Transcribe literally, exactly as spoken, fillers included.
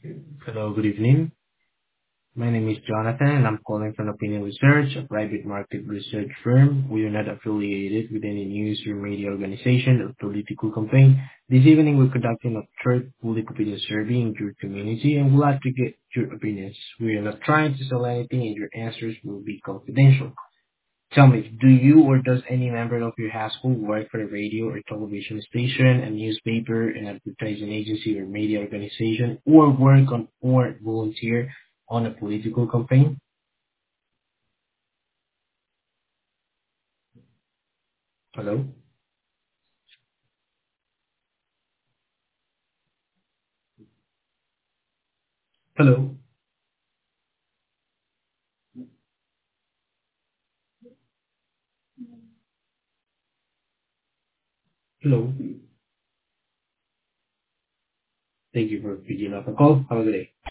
Hello, good evening. My name is Jonathan, and I'm calling from Opinion Research, a private market research firm. We are not affiliated with any news or media organization or political campaign. This evening, we're conducting a third public opinion survey in your community, and we'd like to get your opinions. We are not trying to sell anything, and your answers will be confidential. Tell me, do you or does any member of your household work for a radio or television station, a newspaper, an advertising agency or media organization, or work on or volunteer on a political campaign? Hello? Hello? Hello? Thank you for picking up the call. Have a good day.